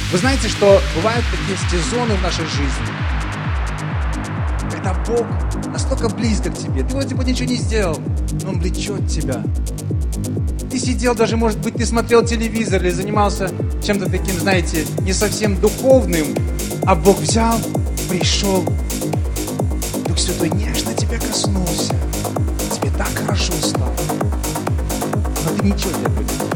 Вы знаете, что бывают такие сезоны в нашей жизни, когда Бог настолько близко к тебе. Ты вроде бы ничего не сделал, но Он влечет тебя. Ты сидел, даже, может быть, ты смотрел телевизор или занимался чем-то таким, знаете, не совсем духовным, а Бог взял, пришел, Дух Святой нежно тебя коснулся, тебе так хорошо стало, но ты ничего для этого не делал.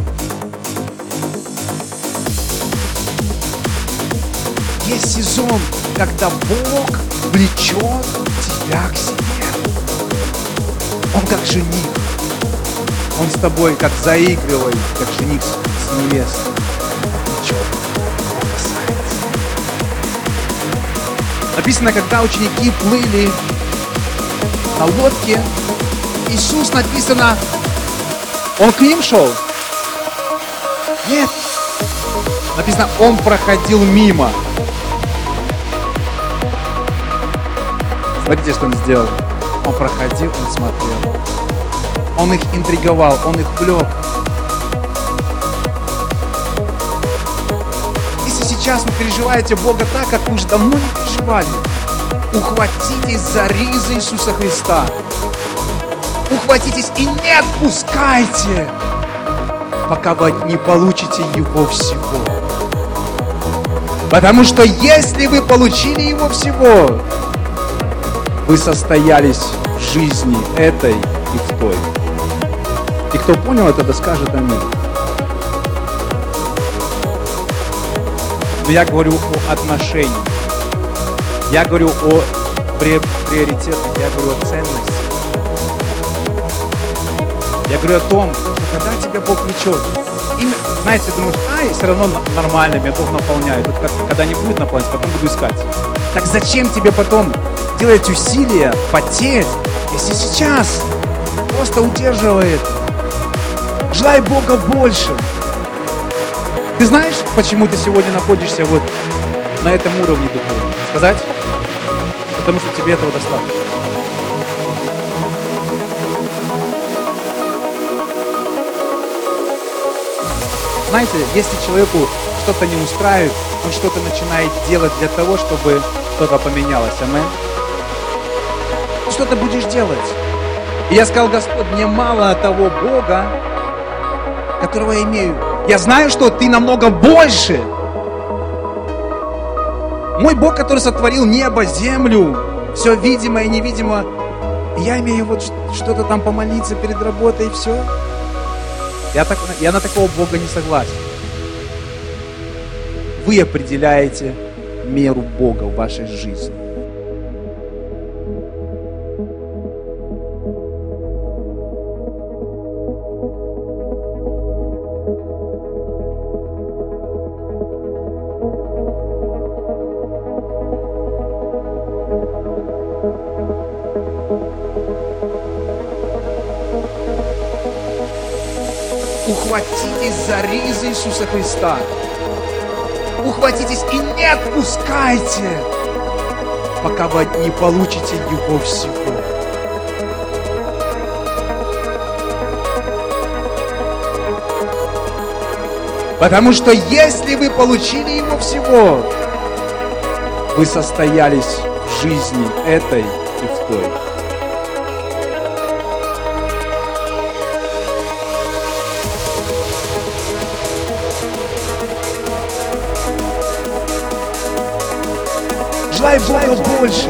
Есть сезон, когда Бог влечет тебя к себе. Он как жених. Он с тобой как заигрывает, как жених с невестой. Влечет, касается. Написано, когда ученики плыли на лодке, Иисус, написано, Он к ним шел? Нет. Написано, Он проходил мимо. Смотрите, что Он сделал. Он проходил, Он смотрел. Он их интриговал, Он их влек. Если сейчас вы переживаете Бога так, как вы уже давно не переживали, ухватитесь за ризы Иисуса Христа. Ухватитесь и не отпускайте, пока вы не получите Его всего. Потому что если вы получили Его всего, вы состоялись в жизни этой и в той. И кто понял это, да скажет аминь. Но я говорю о отношениях. Я говорю о приоритетах, я говорю о ценности. Я говорю о том, что когда тебя Бог влечет, знаете, думаешь, и все равно нормально, меня Бог наполняет. Вот когда не будет наполнять, потом буду искать. Так зачем тебе потом делать усилия, потеть, если сейчас просто удерживает? Желай Бога больше. Ты знаешь, почему ты сегодня находишься вот на этом уровне духовном? Сказать? Потому что тебе этого достаточно. Знаете, если человеку что-то не устраивает, он что-то начинает делать для того, чтобы что-то поменялось. Аминь. Что ты будешь делать? И я сказал, Господь, мне мало того Бога, которого я имею. Я знаю, что ты намного больше. Мой Бог, который сотворил небо, землю, все видимое и невидимое. Я имею вот что-то там помолиться перед работой и все. Я на такого Бога не согласен. Вы определяете меру Бога в вашей жизни. Ухватитесь за ризы Иисуса Христа. Ухватитесь и не отпускайте, пока вы не получите Его всего. Потому что если вы получили Его всего, вы состоялись в жизни этой и в той. Желай Бога больше.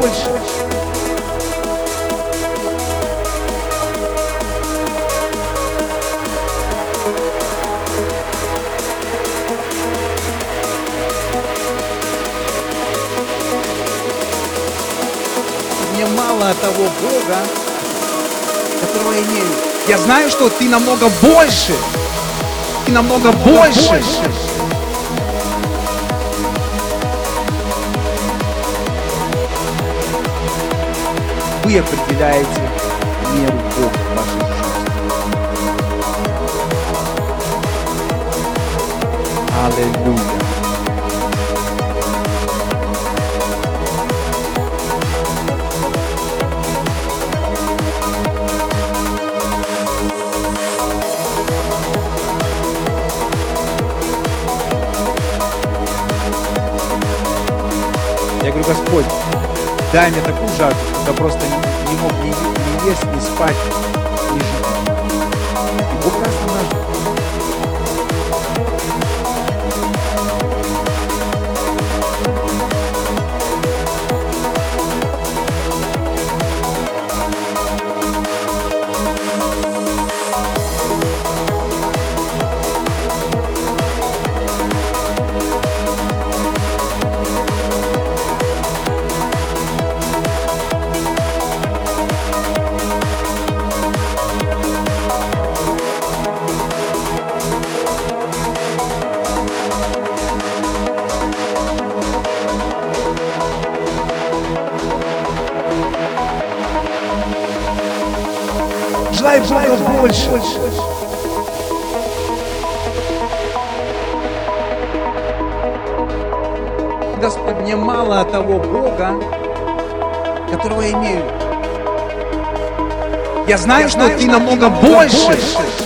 Мне мало того Бога, которого я имею. Я знаю, что ты намного больше. Ты намного больше. Вы определяете меру Бога в вашей жизни. Аллилуйя. Господь, дай мне такую жажду, что я просто не мог ни есть, ни спать, ни жить. И Бог даст нам жажду. Желай Бога больше. Господь, мне мало того Бога, которого я имею. Я знаю, что Ты намного больше.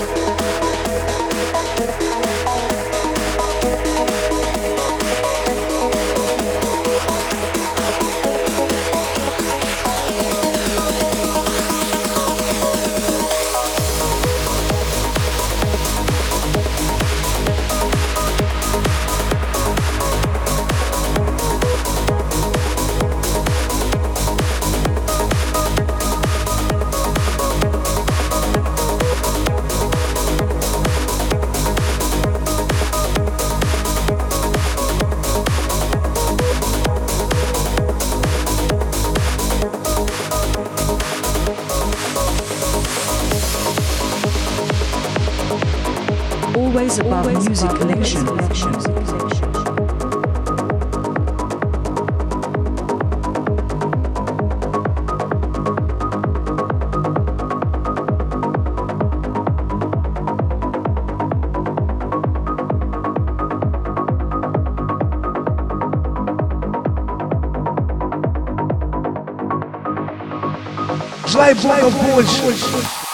Always Above Music Collection. Желай Бога больше.